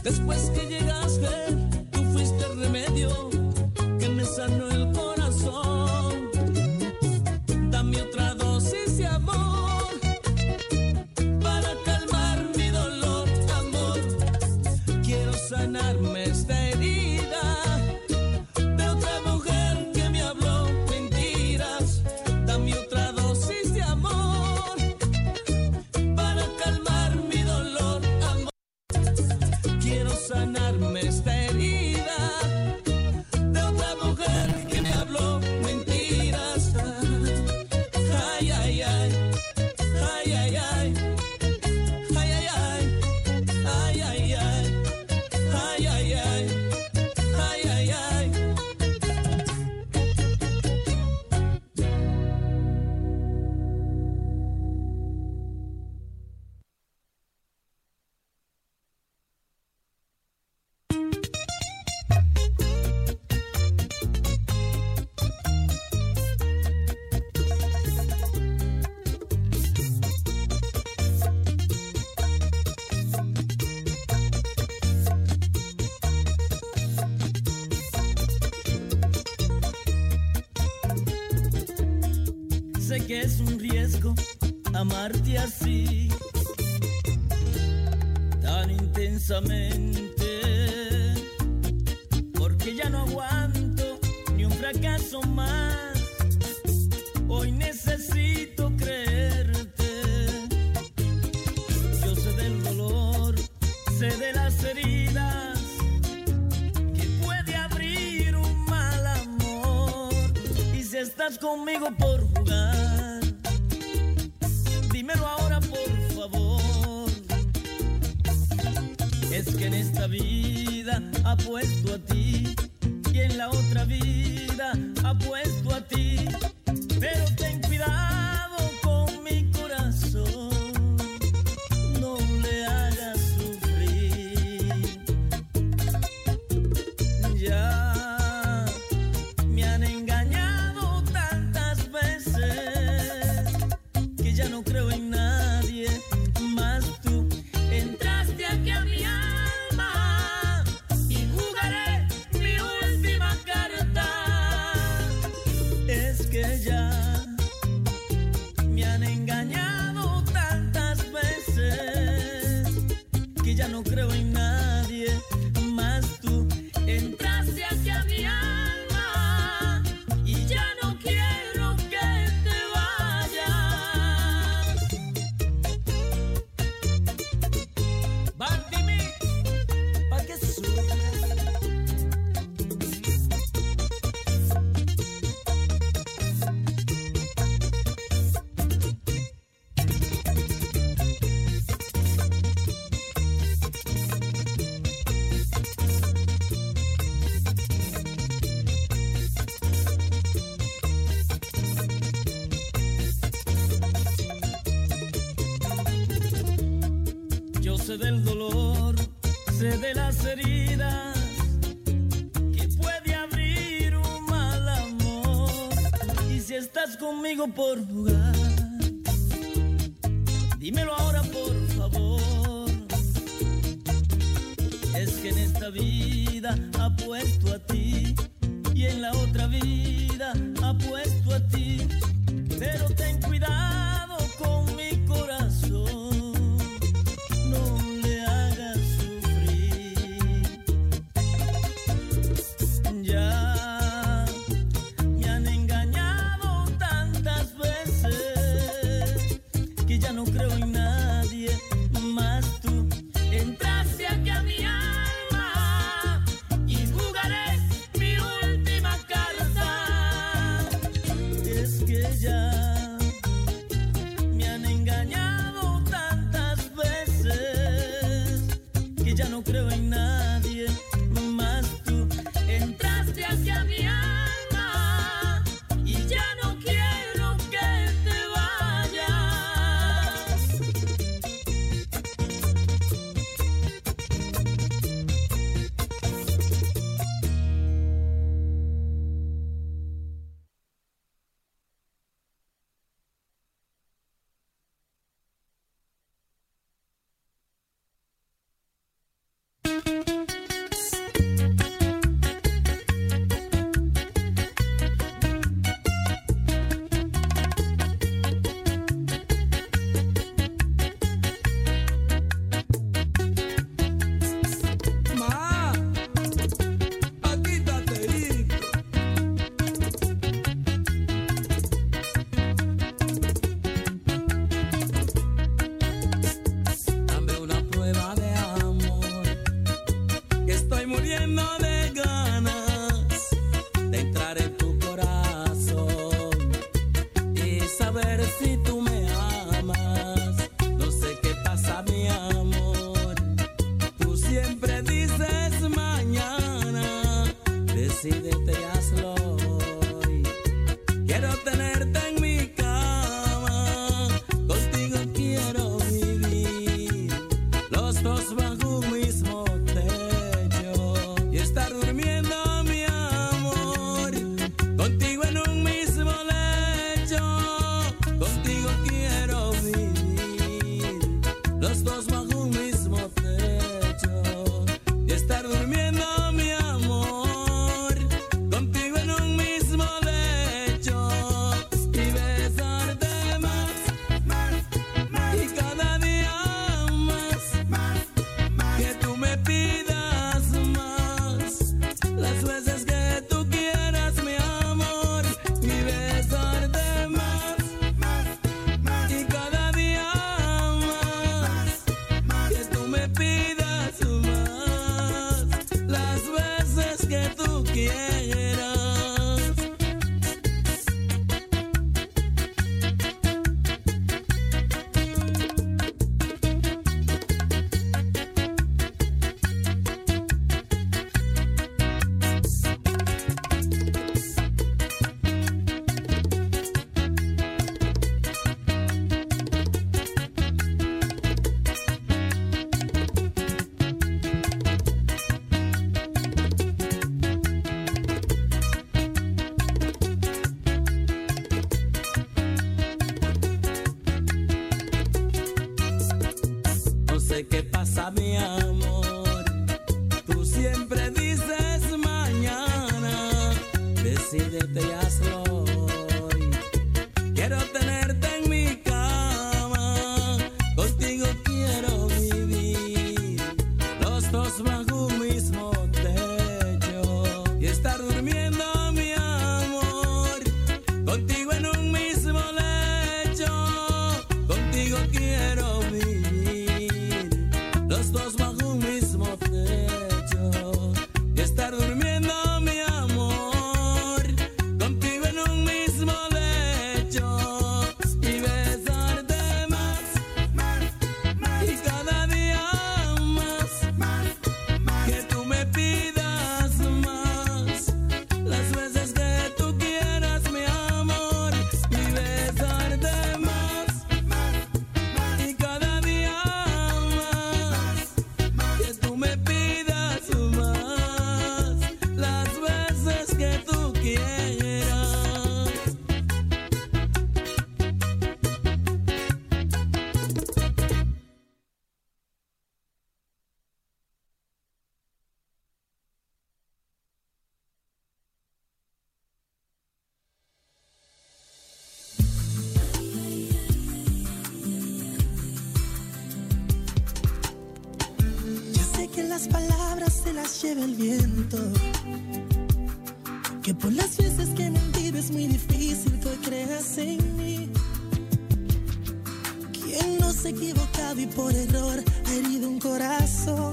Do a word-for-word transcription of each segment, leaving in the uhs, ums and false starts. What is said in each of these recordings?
Después que llegaste, tú fuiste el remedio que me sanó el corazón. Dame otra dosis de amor para calmar mi dolor, amor. Quiero sanarme esta herida de otra mujer que me habló mentiras. Dame otra dosis de amor para calmar mi dolor, amor. Quiero sanarme esta herida de otra mujer que me habló mentiras. Ay, ay, ay, ay, ay, ay, ay, ay, ay, ay, ay, ay, ay, ay, ay, ay, ay. Sé que es un riesgo amarte así, tan intensamente, porque ya no aguanto ni un fracaso más. Hoy necesito creerte. Yo sé del dolor, sé de las heridas que puede abrir un mal amor. Y si estás conmigo por jugar, dímelo ahora por favor. Es que en esta vida apuesto a ti y en la otra vida apuesto a ti. Pero ten cuidado con mi corazón, no le hagas sufrir. Ya me han engañado tantas veces que ya no creo en nadie más. Tú entraste aquí a mi alma y jugaré mi última carta. Es que ya me han engañado tantas veces que ya no creo en nadie más. Tú entraste aquí a mi alma y ya no quiero que te vayas. Bandimi, pa' que sufras. Yo sé del dolor, sé de las heridas que puede abrir un mal amor. Y si estás conmigo por jugar, dímelo ahora por favor. Es que en esta vida apuesto a ti y en la otra vida apuesto a ti. Pero ten cuidado con mi corazón, no le hagas sufrir. Ya me han engañado tantas veces que ya no creo en nadie más. Tú entraste aquí a mi alma y jugaré mi última carta. Es que ya me han engañado tantas veces que ya no creo en nadie más. Tú entraste hacia mi alma y ya no quiero que te vayas. muriendo de ganas de entrar en tu corazón y saber si tú me amas. No sé qué pasa, mi amor. Tú siempre dices mañana, decídete y hazlo hoy. Quiero tenerte en mi cama, contigo quiero vivir, los dos bajo un mismo techo y estar durmiendo, mi amor, contigo en un mismo lecho. Contigo quiero vivir, los dos bajo un mismo techo y estar durmiendo, mi amor, contigo en un mismo lecho y besarte más, más, más y cada día más, más, más que tú me pidas más, las veces que tú quieras, mi amor, y besarte más, más, más y cada día más, más que tú me pidas más, las veces que tú quieras. No sé qué pasa, mi amor. Tú siempre dices mañana, decídete y hazlo hoy. Quiero tenerte en mi cama, contigo quiero vivir, los dos bajo un mismo techo y estar durmiendo, mi amor, contigo en un mismo lecho. Contigo quiero vivir, los dos bajo un mismo techo y estar durmiendo, mi amor, contigo en un mismo lecho y besarte más, más, más y cada día más, más, más que tú me pidas más, las veces que tú quieras, mi amor, y besarte más, más, más y cada día más, más que tú me pidas más, las veces que tú quieras. Ya sé que las palabras se las lleva el viento, que por las veces que he mentido es muy difícil que hoy creas en mí. ¿Quién no se ha equivocado y por error ha herido un corazón?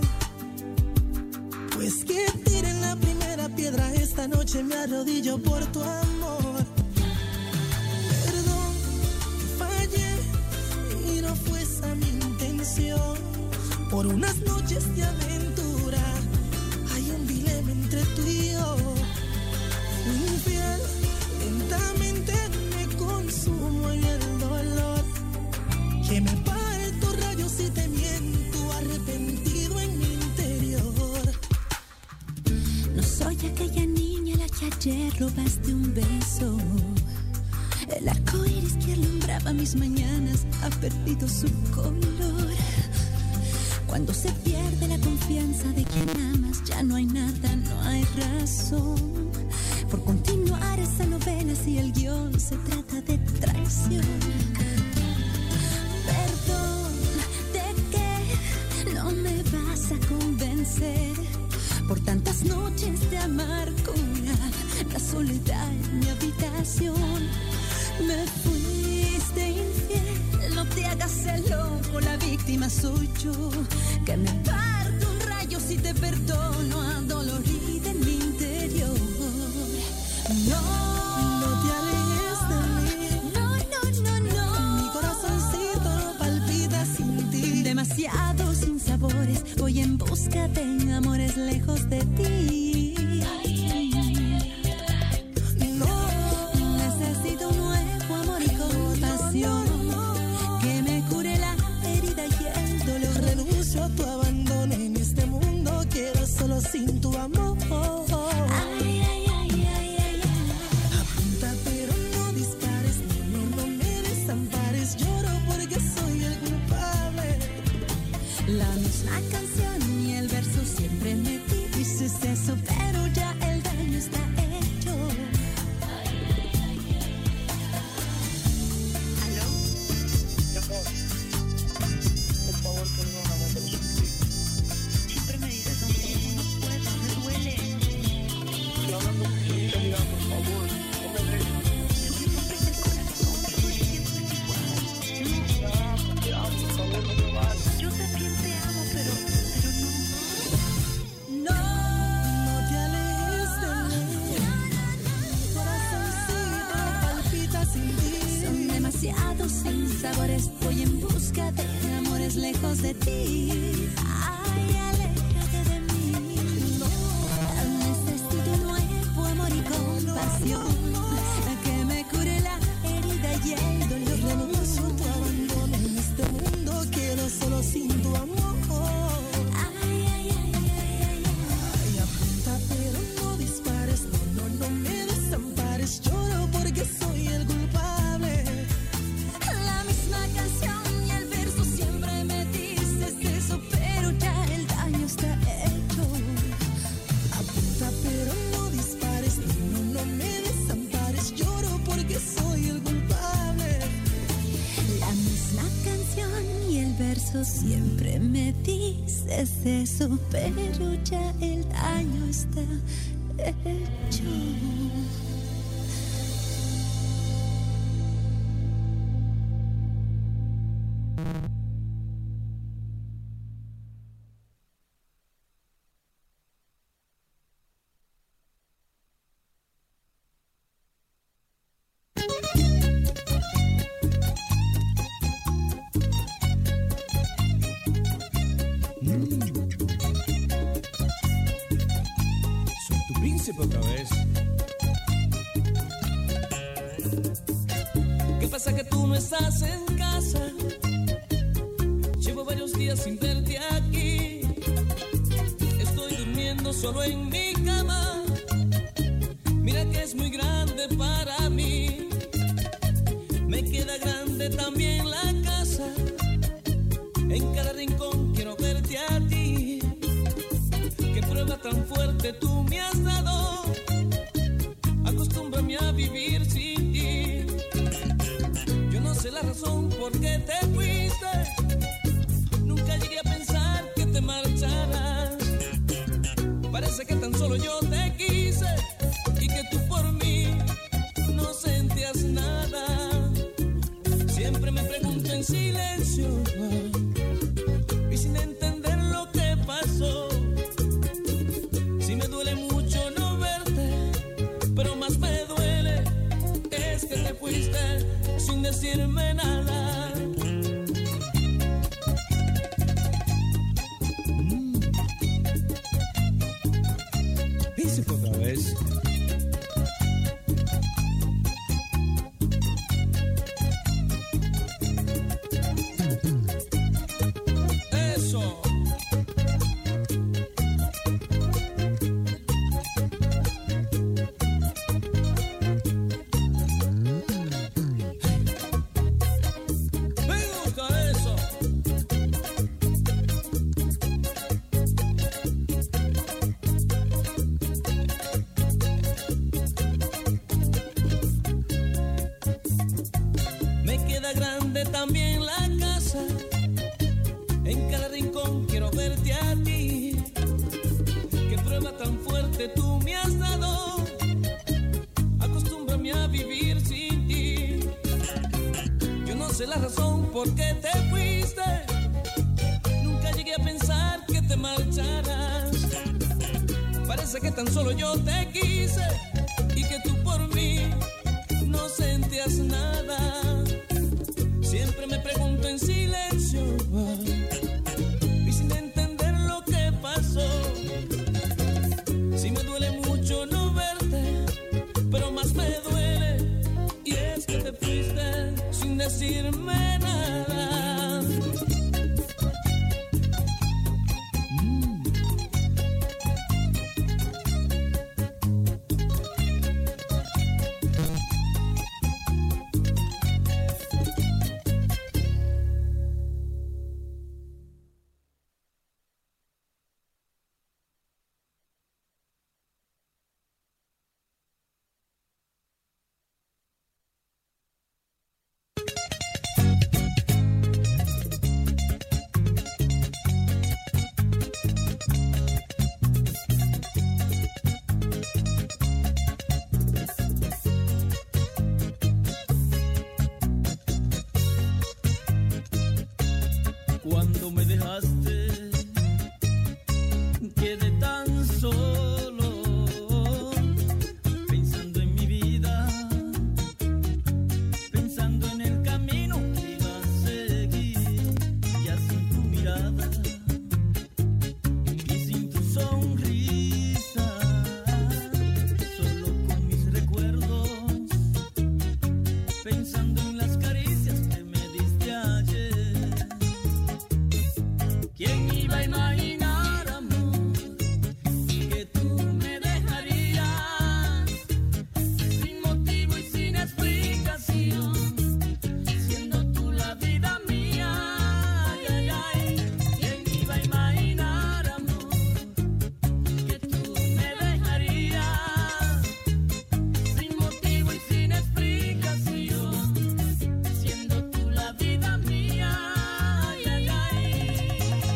Pues que tiren la primera piedra, esta noche me arrodillo por tu amor. Perdón, que fallé y no fue esa mi intención. Por unas noches de aventura hay un dilema entre tú y yo. Fui infiel, lentamente me consumo en el dolor, que me parto rayos y te miento, arrepentido en mi interior. No soy aquella niña a la que ayer robaste un beso. El arco iris que alumbraba mis mañanas ha perdido su color. Cuando se pierde la confianza de quien amas, ya no hay nada, no hay razón por continuar esa novela si el guión se trata de traición. Perdón, ¿de qué no me vas a convencer? Por tantas noches de amargura, la soledad en mi habitación. Me fuiste infiel, no te hagas el loco, la víctima soy yo, que me parto un rayo yo sí te perdono adolorida en mi interior. No, no te alejes de mí. No, no, no, no. Mi corazoncito palpita sin ti. Demasiados sinsabores, voy en busca de amores lejos de ti. No, necesito un nuevo amor y compasión que me cure la herida y el dolor. Renuncio a tu abandono en este mundo, quiero solo sin tu amor. Ay, ay, ay, ay, ay, ay. Apunta pero no dispares, no, no, no me desampares. Lloro porque soy el culpable. La misma canción y el verso siempre me dices eso, pero ya el daño está hecho. ¿Aló? Mi amor, por favor, perdóname, pero sin ti. Siempre me dices lo mismo, no puedo, me duele. Estoy hablando con tu sinceridad, por favor, no me dejes. Yo me rompes el corazón, pero siempre es igual. Te amo, te amo, por favor, no me vayas. Yo también te amo, pero, pero no. No. No te alejes de mí. Mi corazoncito palpita sin ti. Son demasiados sinsabores, voy en busca de amores lejos de ti. Ay, aléjate de mí. No, Necesito un nuevo amor y compasión que me cure la herida y el dolor. renuncio a tu abandono en este mundo, quiero solo sin tu amor. Ay, ay, ay, ay, ay, Ay, apunta pero no dispares, no, no, no me desampares. Lloro porque soy el culpable. ay. La misma canción y el verso siempre me dices eso, pero ya el daño está hecho. Apunta pero no dispares, no, no, no me desampares. Lloro porque soy el culpable. La misma canción y el verso siempre me dices eso, pero ya el daño está hecho. Soy tu príncipe otra vez. ¿Qué pasa que tú no estás en casa? Llevo varios días sin verte aquí. Estoy durmiendo solo en mi cama. Mira que es muy grande para mí. Me queda grande también la casa. En cada rincón quiero verte a ti. Qué prueba tan fuerte tú me has dado. Acostúmbrame a vivir sin ti. Yo no sé la razón por qué te fuiste. Nunca llegué a pensar que te marcharas. Parece que tan solo yo te quise y que tú por mí no sentías nada. Siempre me pregunto en silencio y sin entender lo que pasó. Si me duele mucho no verte, pero más me duele es que te fuiste sin decirme nada. Mm. Príncipe otra vez. Eso. Me gusta eso. Me queda grande también la casa. En cada rincón quiero verte a ti. Qué prueba tan fuerte tú me has dado. Acostúmbrame a vivir sin ti. Yo no sé la razón por qué te fuiste. Nunca llegué a pensar que te marcharas. Parece que tan solo yo te quise y que tú por mí no sentías nada. Siempre me pregunto en silencio y sin entender lo que pasó. Si me duele mucho no verte, pero más me duele y es que te fuiste sin decirme nada. Cuando me dejaste, quedé tan solo, pensando en mi vida, pensando en el camino que iba a seguir, ya sin tu mirada y sin tu sonrisa, solo con mis recuerdos, pensando en las caricias que me diste ayer. ¿Quién iba a imaginar, amor, que tú me dejarías sin motivo y sin explicación, siendo tú la vida mía? Ay, ay, ay. ¿Quién iba a imaginar, amor, que tú me dejarías sin motivo y sin explicación, siendo tú la vida mía? Ay, ay, ay.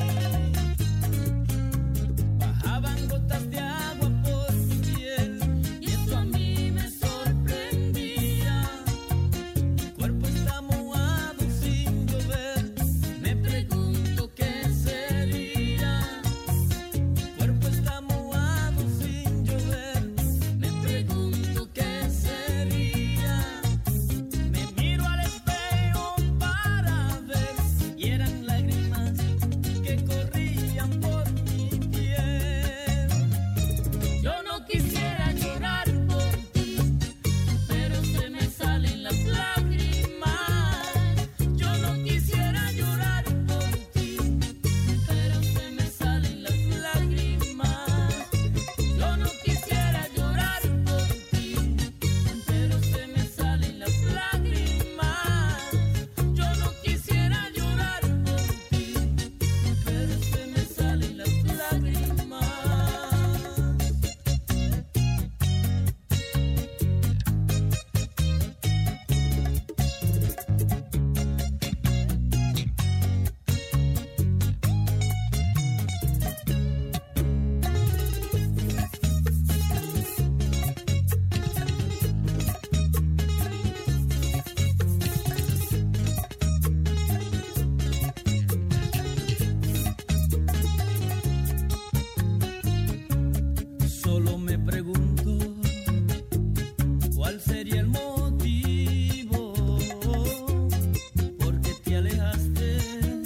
Bajaban gotas de agua por mi piel y eso a mí me sorprendía. Mi cuerpo está mojado sin llover, me pregunto qué sería. Mi cuerpo está mojado sin llover, me pregunto qué sería. Me miro al espejo para ver y eran lágrimas que corrían por mi piel. Yo no quisiera llorar por ti, pero se me salen las lágrimas. Yo no quisiera llorar por ti, pero se me salen las lágrimas. Yo no quisiera llorar por ti, pero se me salen las lágrimas. Yo no quisiera llorar por ti, pero se me salen las lágrimas. Solo me pregunto cuál sería el motivo por qué te alejaste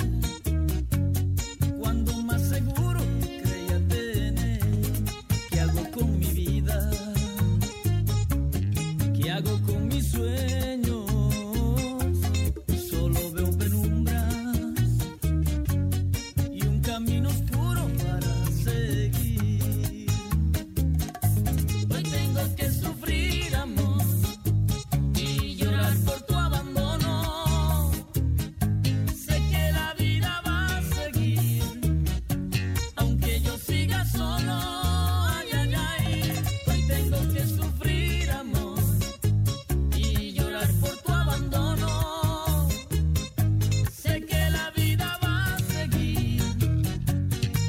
cuando más seguro creía tener. ¿Qué hago con mi vida? ¿Qué hago con mis sueños? Solo veo penumbras y un camino oscuro para seguir. Hoy tengo que sufrir, amor, y llorar por tu abandono. Sé que la vida va a seguir, aunque yo siga solo. Ay, ay, ay. Hoy tengo que sufrir, amor, y llorar por tu abandono. Sé que la vida va a seguir,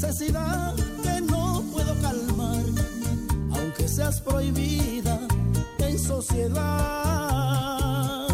necesidad que no puedo calmar, aunque seas prohibida en sociedad.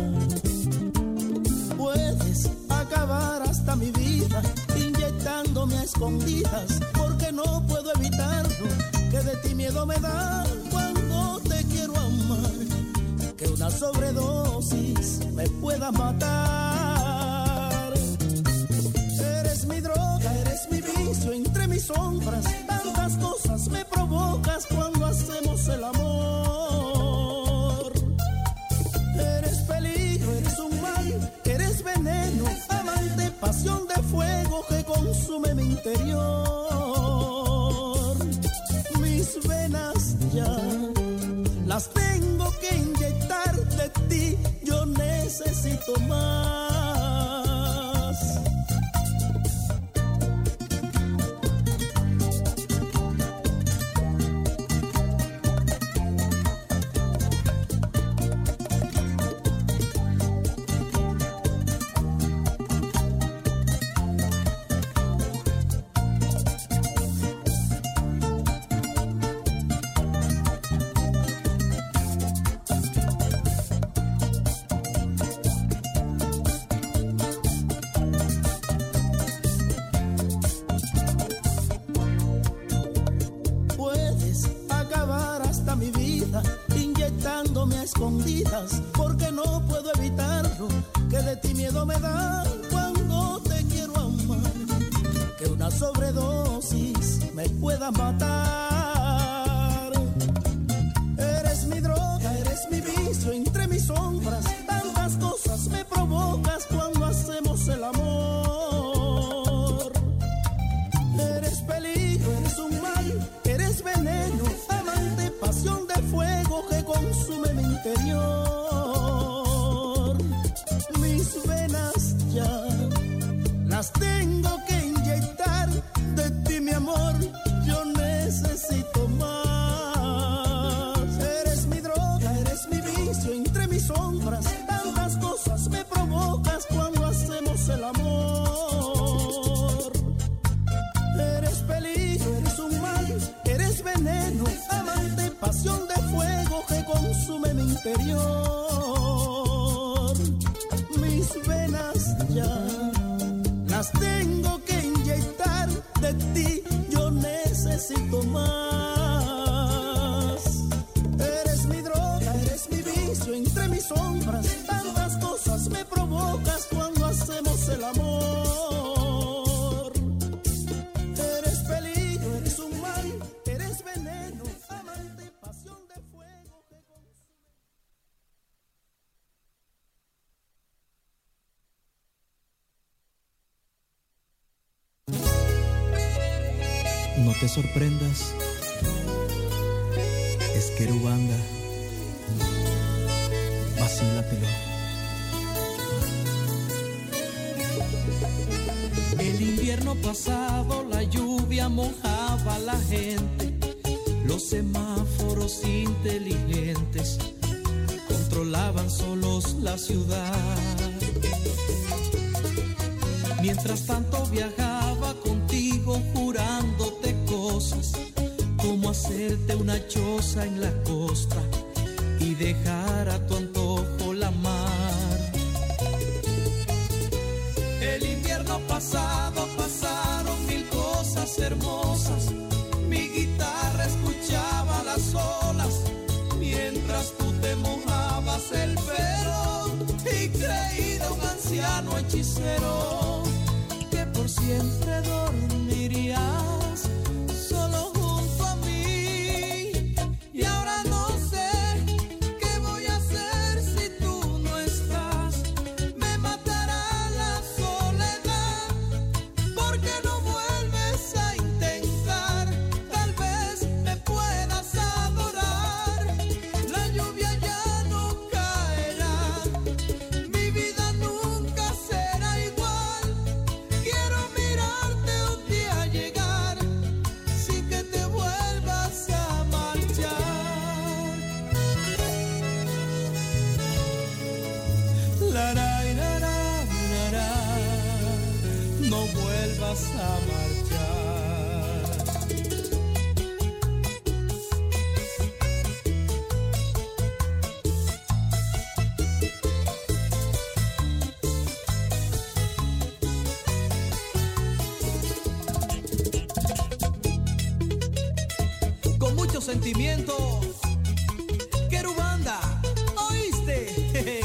Puedes acabar hasta mi vida inyectándome a escondidas, porque no puedo evitarlo, que de ti miedo me da cuando te quiero amar, que una sobredosis me pueda matar. Eres mi droga, eres mi vicio, entre mis sombras tantas cosas me provocas cuando hacemos el amor. Eres peligro, eres un mal, eres veneno, amante, pasión de fuego que consume mi interior. Mis venas ya las tengo que inyectar, de ti yo necesito más. Porque no puedo evitarlo, que de ti miedo me da cuando te quiero amar, que una sobredosis me pueda matar. Eres mi droga, eres mi vicio, entre mis sombras tantas cosas me provocas cuando hacemos el amor. Eres peligro, eres un mal, eres veneno, amante, pasión de fuego que consume mi interior. Mis venas ya las tengo que inyectar, de ti mi amor yo necesito más. Eres mi droga, eres mi vicio, entre mis sombras tantas cosas me provocas cuando hacemos el amor. Eres peligro, eres un mal, eres veneno, amante, pasión de fuego que consume mi interior. Mis venas ya las tengo que inyectar, de ti yo necesito más. Eres mi droga, eres mi vicio, entre mis sombras tantas cosas me provocas cuando hacemos el amor. Eres peligro, eres un mal, eres veneno, amante, pasión de fuego que consume. No te sorprendas, es que Urubanda, vacílatelo. El invierno pasado la lluvia mojaba a la gente, los semáforos inteligentes controlaban solos la ciudad. Mientras tanto viajaba contigo jurándote cosas, como hacerte una choza en la costa y dejar a tu antojo la mar. El invierno pasado pasaron mil cosas hermosas, mi guitarra escuchaba las olas, mientras tú te mojabas el pelo y creí de un anciano hechicero que por siempre dormirías solo junto a mí. Y ahora no sé qué voy a hacer si tú no estás, me matará la soledad, porque no vuelves a intentar, tal vez me puedas adorar. La lluvia ya no caerá, mi vida nunca será igual. Quiero mirar mucho sentimiento. Querubanda, ¿oíste?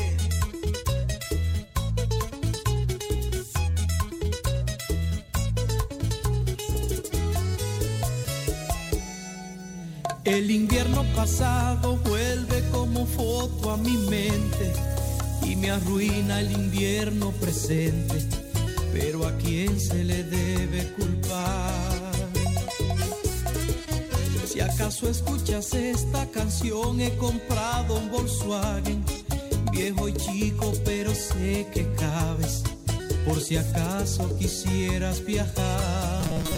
El invierno pasado vuelve como foto a mi mente y me arruina el invierno presente, pero ¿a quién se le debe culpar? Si acaso escuchas esta canción, he comprado un Volkswagen, viejo y chico, pero sé que cabes, por si acaso quisieras viajar.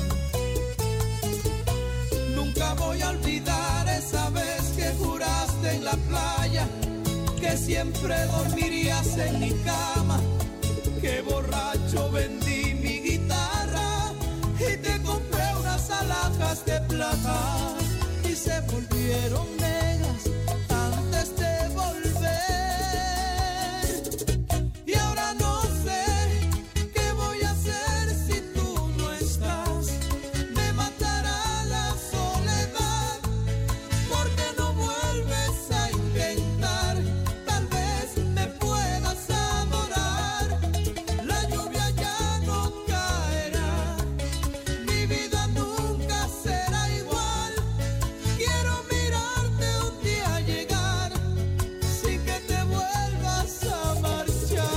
Nunca voy a olvidar esa vez que juraste en la playa que siempre dormirías en mi cama, que borracho vendí mi guitarra y te compré unas alhajas de plata y se volvieron negras antes de volver. Y ahora no sé qué voy a hacer si tú no estás. Me matará la soledad porque no vuelves a intentar. Tal vez me puedas adorar. La lluvia ya no caerá. Mi vida nunca será igual. Quiero mirarte un día llegar sin que te vuelvas a marchar.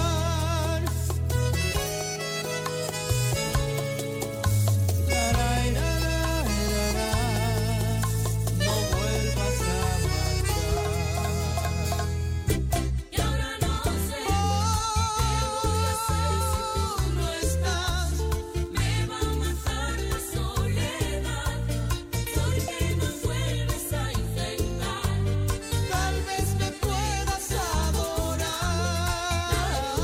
No vuelvas a marchar. Y ahora no sé qué voy a hacer si tú no estás. Me va a matar la soledad porque no vuelves a intentar. Tal vez me puedas adorar.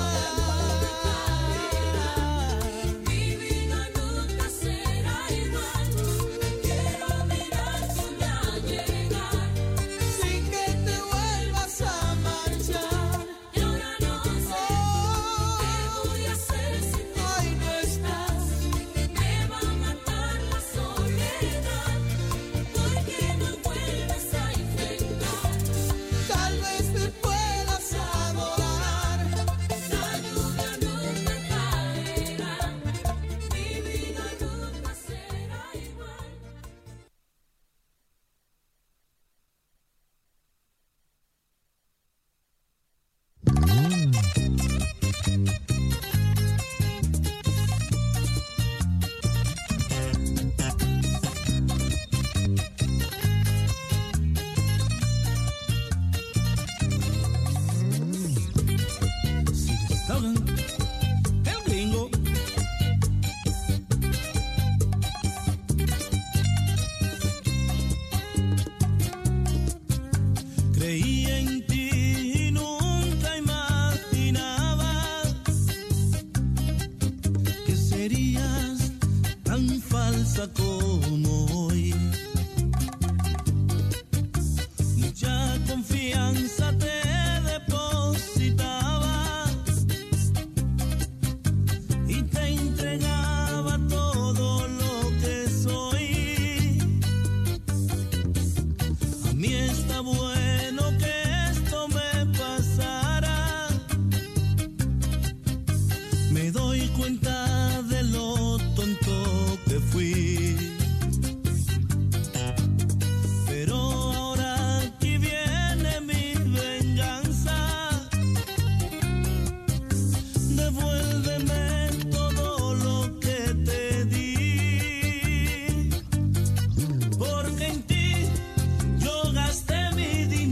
Mi vida nunca será igual. Quiero mirarte un día llegar Sin que te vuelvas a marchar. y ahora no sé qué voy a hacer si tú Ay, no estás. me va a matar la soledad porque no vuelves a intentar. Tal vez me puedas adorar. La lluvia nunca caerá. Mi vida nunca será igual. El gringo. Creí en ti y nunca imaginabas que serías tan falsa como hoy. Mucha confianza te depositaba y te entregaba todo lo que soy. A mí está bueno que esto me pasara. Me doy cuenta de lo tonto que fui. Pero ahora aquí viene mi venganza. Devuélveme todo lo que te di. Porque en ti yo gasté mi dinero.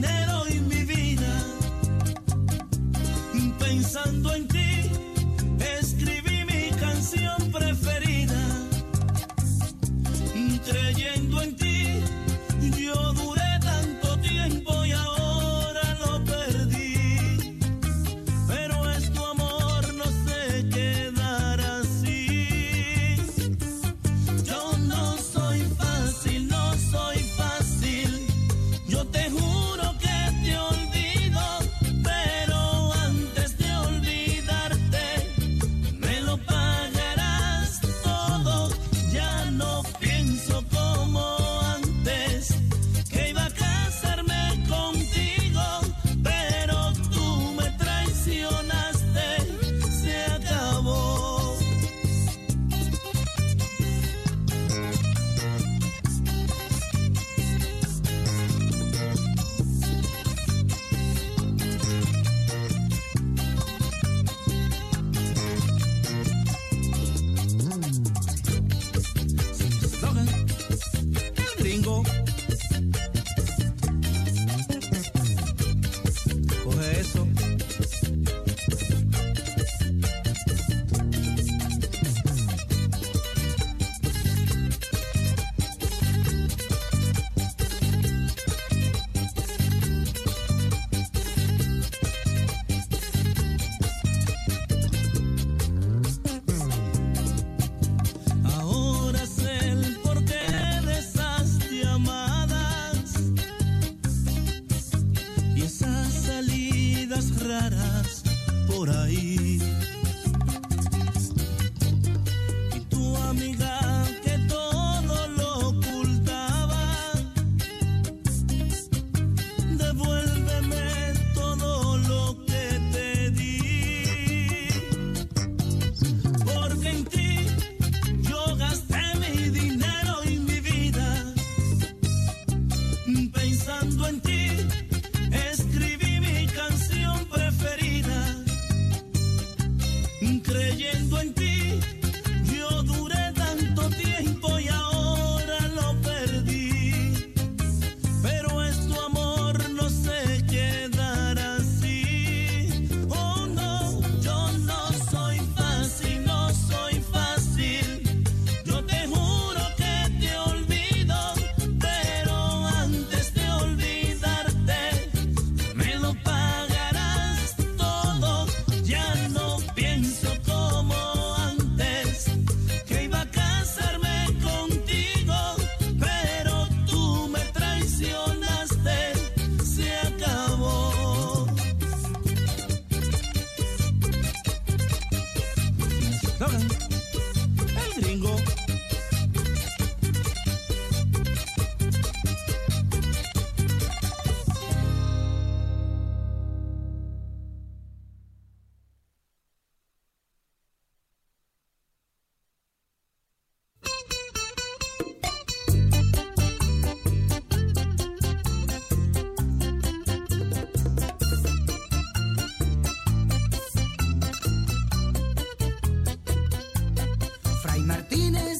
raras por ahí. Y tu amiga que todo lo ocultaba, devuélveme todo lo que te di, porque en ti yo gasté mi dinero y mi vida. Pensando en ti, escribí mi canción preferida. Creyendo en ti, yo duré tanto tiempo y ahora lo perdí. Pero es tu amor, no se quedará así. Oh no, yo no soy fácil, no soy fácil. Yo te juro que te olvido, pero antes de olvidarte me lo pagarás todo. Ya no pienso como antes, que iba a casarme contigo, pero tú me traicionaste, se acabó. Logan, el gringo. Fray Martínez.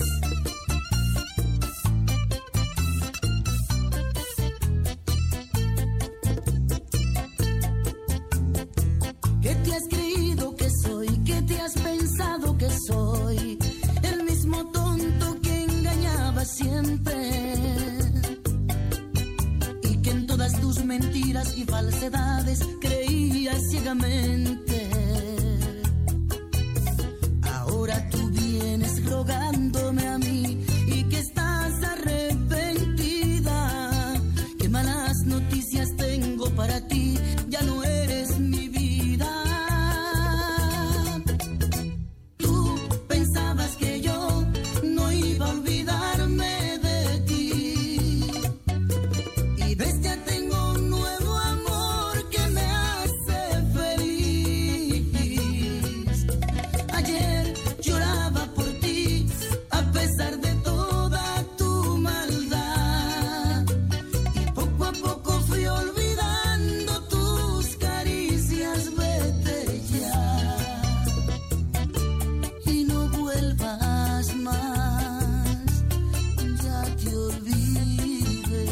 ¿Qué te has creído que soy? ¿Qué te has pensado que soy? El mismo tonto que engañaba siempre y que en todas tus mentiras y falsedades creía ciegamente. Ahora tú vienes rogándome a mí y que estás arrepentida. Qué malas noticias tengo para ti, ya no eres mi vida. Tú pensabas que yo no iba a olvidarme de ti, y ves, ya tengo un nuevo amor que me hace feliz. Ayer lloraba por ti a pesar de toda tu maldad, y poco a poco fui olvidando tus caricias. Vete ya y no vuelvas más, ya te olvidé.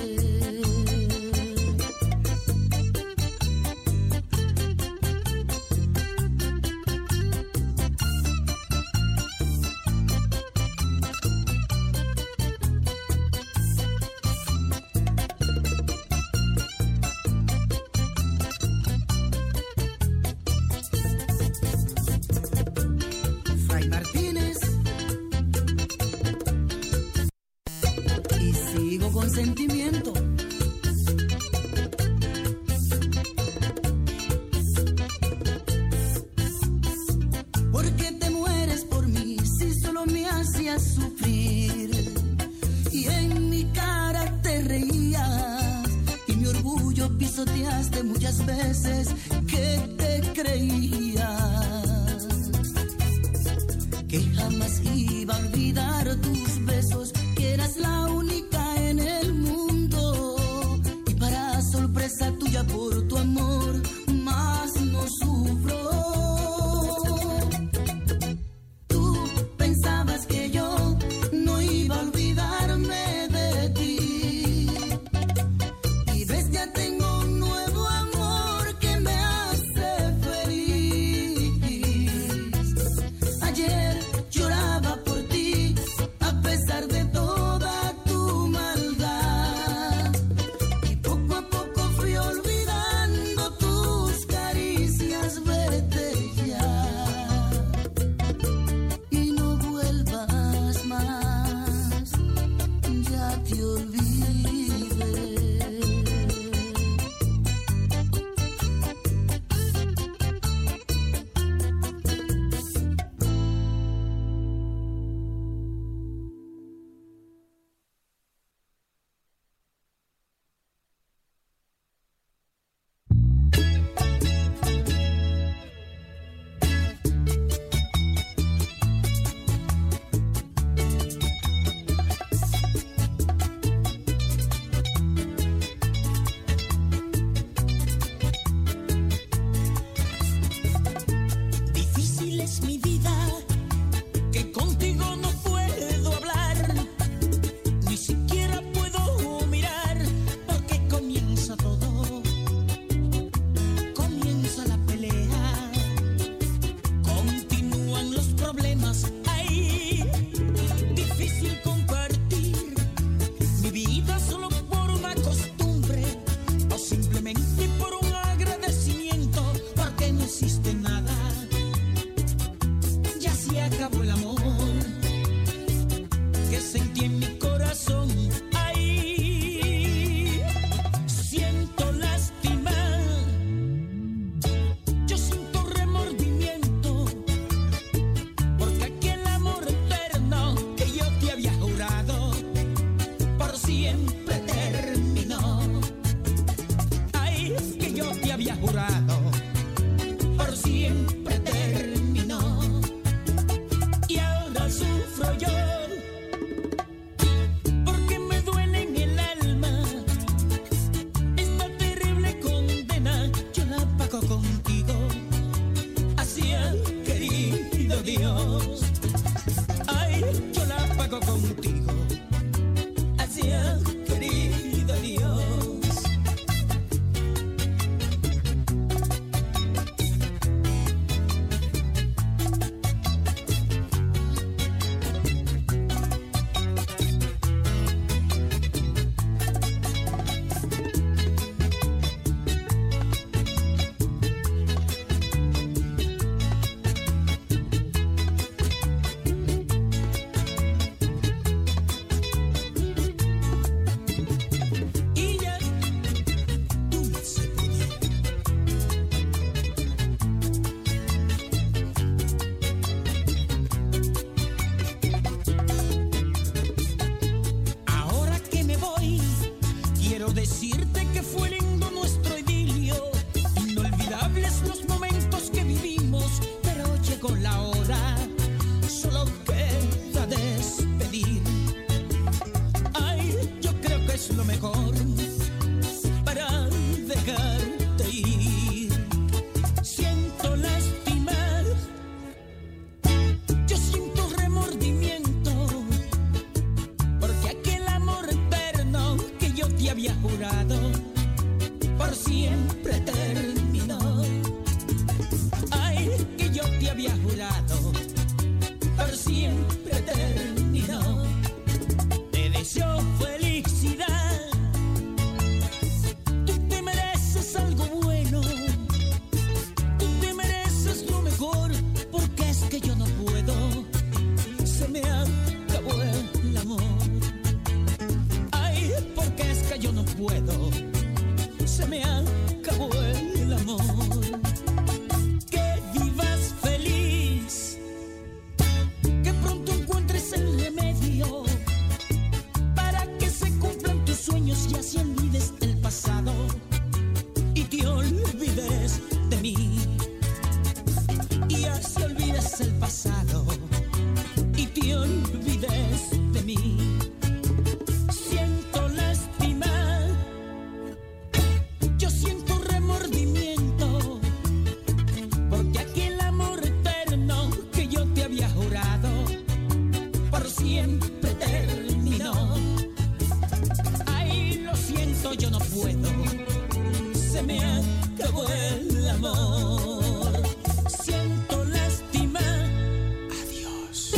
Fray Martínez. Y sigo con sentimiento. ¿Por qué te mueres por mí si solo me hacías sufrir? Y en mi cara te reías y mi orgullo pisoteaste muchas veces que te creías que jamás iba a olvidar tus besos, que eras la única en el mundo. Y para sorpresa tuya, por tu amor, más no sufro. Tú pensabas que yo no iba a olvidarme de ti, y ves, ya tengo un nuevo amor que me hace feliz. que fue lindo nuestro idilio, inolvidables los momentos que vivimos, pero llegó la hora, solo queda despedir. Ay, yo creo que es lo mejor para dejarte ir. Siento lastimar, yo siento remordimiento, porque aquel amor eterno que yo te había jurado por siempre terminó. Ay, que yo te había jurado por siempre terminó. Te deseo felicidad, tú te mereces algo bueno, tú te mereces lo mejor, porque es que yo no puedo, se me acabó el amor. Ay, porque es que yo no puedo, se me acabó el amor. Que vivas feliz, que pronto encuentres el remedio para que se cumplan tus sueños y así olvides el pasado y te olvides de mí. Y así olvides el pasado y te olvides de mí. Siento lástima, yo siento remordimiento, porque aquel amor eterno que yo te había jurado por siempre terminó. Ay, lo siento, yo no puedo, se me acabó el amor. Siento lástima, adiós.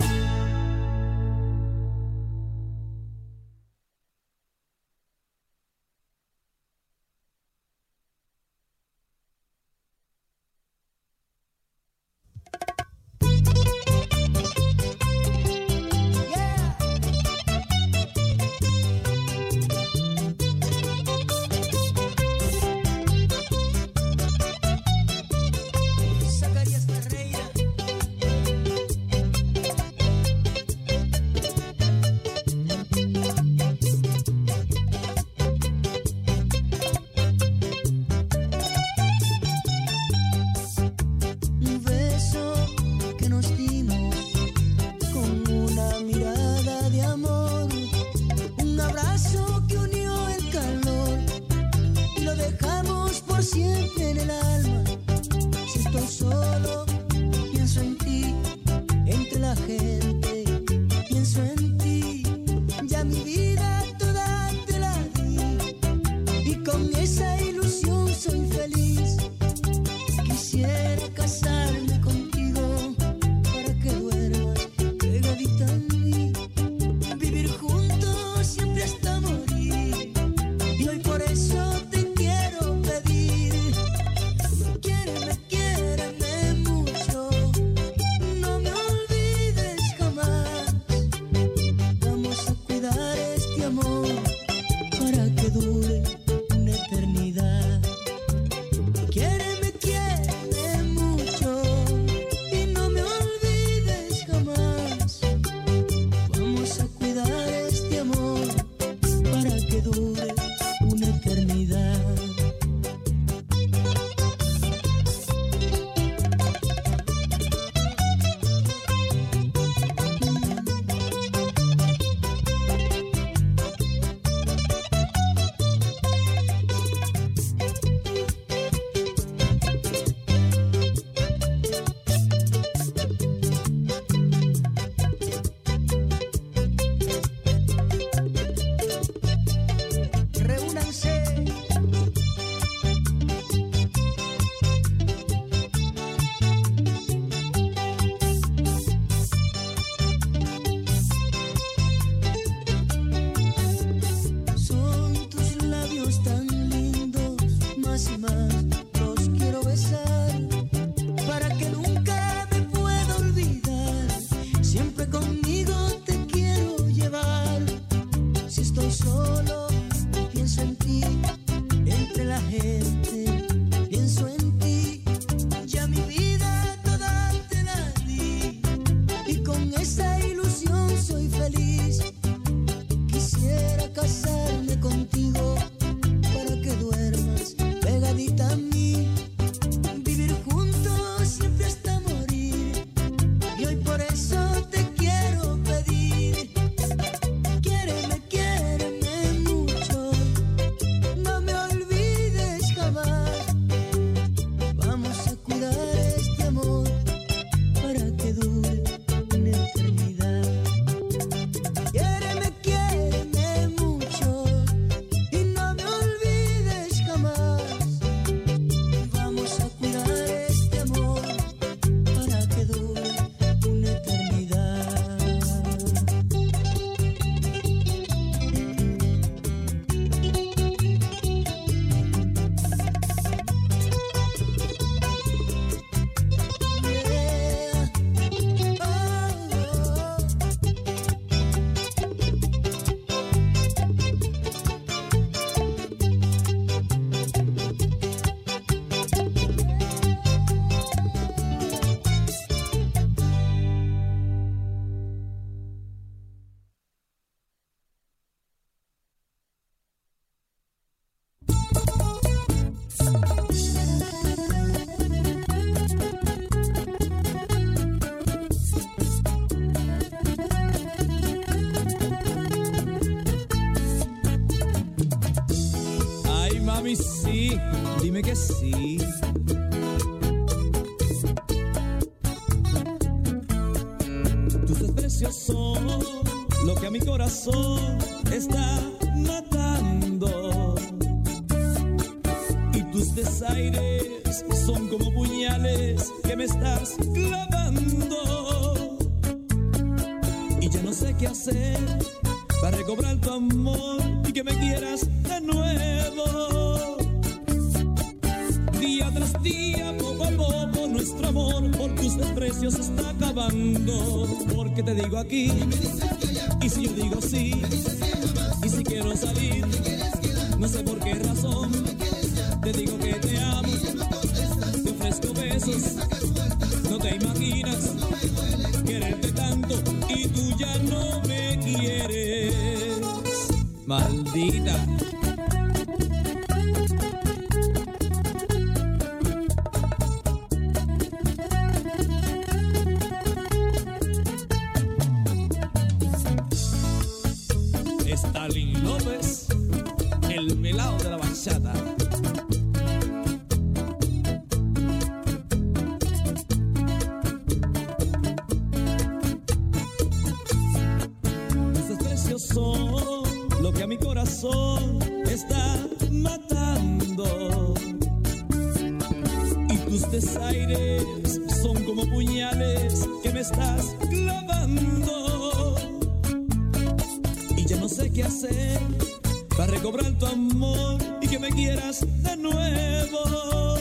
Zacarías Ferreira. Un beso que nos dimos con una mirada de amor, un abrazo que unió el calor y lo dejamos por siempre en el alma. Si estoy solo, pienso en ti, entre la gente, pienso en ti. Ya mi vida toda te la di y con esa ilusión soy feliz. Quisiera casarme contigo para que duermas pegadita a mí, vivir juntos siempre hasta morir. Y hoy por eso te quiero pedir, quiéreme, quiéreme mucho, no me olvides jamás. Vamos a cuidar este amor para que dure una eternidad. Quiéreme, quiéreme mucho y no me olvides jamás. Vamos a cuidar este amor para que dure una eternidad. Mami, sí, dime que sí. Tus desprecios son lo que a mi corazón está matando. Y tus desaires son como puñales que me estás clavando. Y ya no sé qué hacer para recobrar tu amor y que me quieras de nuevo. Día tras día, poco a poco, nuestro amor por tus desprecios se está acabando. Porque te digo aquí, y si yo digo sí, y si quiero salir, no sé por qué razón, te digo que te amo, te ofrezco besos, no te imaginas quererte tanto y tú ya no me quieres. Maldita. Stalin López, el pelao de la bachata. Tus desprecios son lo que a mi corazón está matando. Y tus desaires son como puñales que me estás clavando. Y ya no sé qué hacer para recobrar tu amor y que me quieras de nuevo.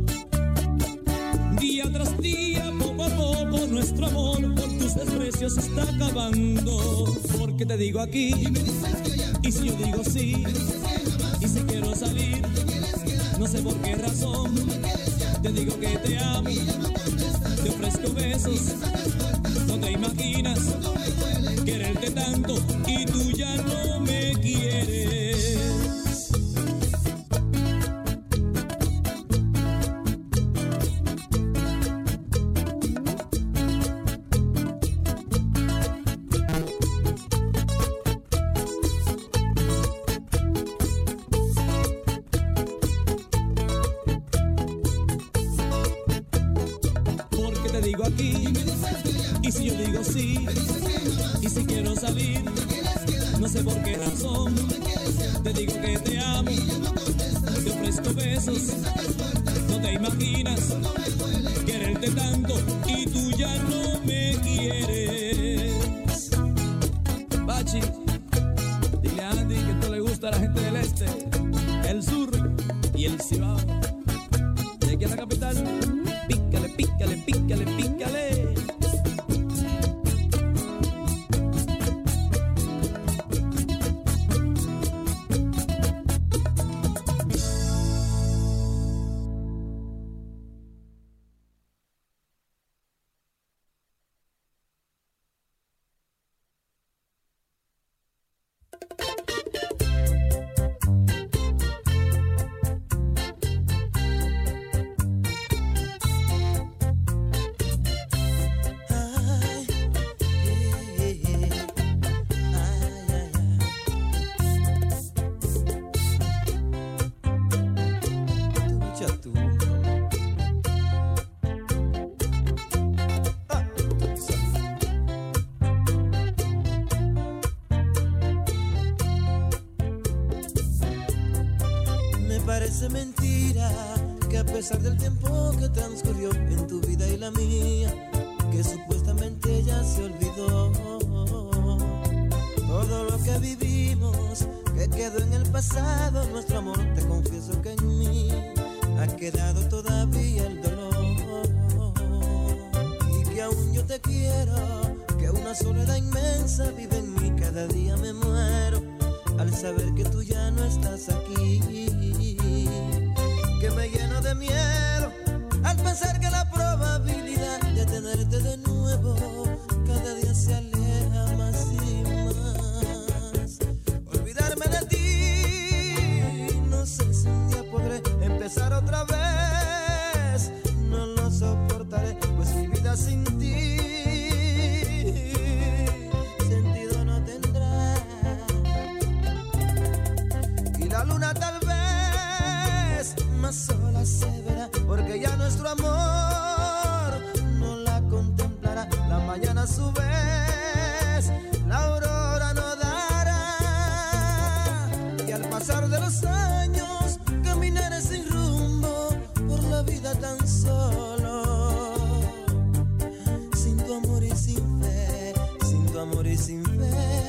Día tras día, poco a poco, nuestro amor por tus desprecios se está acabando. Porque te digo aquí, y si yo digo sí, y si quiero salir, no sé por qué razón, te digo que te amo, te ofrezco besos, no te imaginas quererte tanto y tú ya no me quieres. Porque te digo aquí, y si yo digo sí, y si quiero salir, no sé por qué razón, te digo que te amo, te ofrezco besos, no te imaginas quererte tanto y tú ya no me quieres. Bachi, dile a Andy que esto le gusta a la gente del este, el sur y el Cibao. De aquí a la capital, pícale, pícale, pícale, pícale. Parece mentira que a pesar del tiempo que transcurrió en tu vida y la mía, que supuestamente ya se olvidó todo lo que vivimos, que quedó en el pasado. Nuestro amor, te confieso que en mí ha quedado todavía el dolor, y que aún yo te quiero, que una soledad inmensa vive en mí. Cada día me muero al saber que tú ya no estás aquí, que me lleno de miedo al pensar que la probabilidad de tenerte de nuevo cada día se aleja más y más. Olvidarme de ti, no sé si un día podré empezar otra vez, no lo soportaré, pues mi vida sin ti sentido no tendrá. Y la luna alma sola se verá, porque ya nuestro amor no la contemplará. La mañana a su vez, la aurora no dará. Y al pasar de los años, caminaré sin rumbo por la vida tan solo. Sin tu amor y sin fe, sin tu amor y sin fe.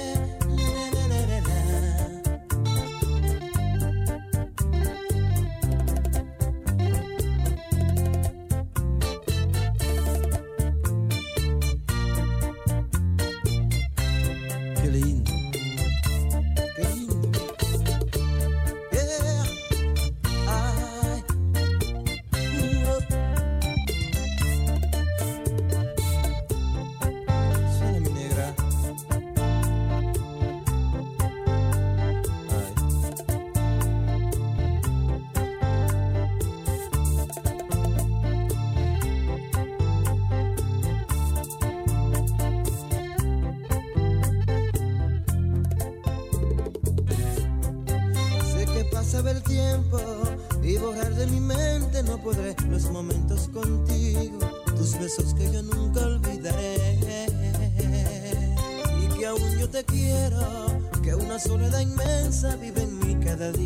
El tiempo y borrar de mi mente no podré los momentos contigo, tus besos que yo nunca olvidaré, y que aún yo te quiero, que una soledad inmensa vive en mí cada día.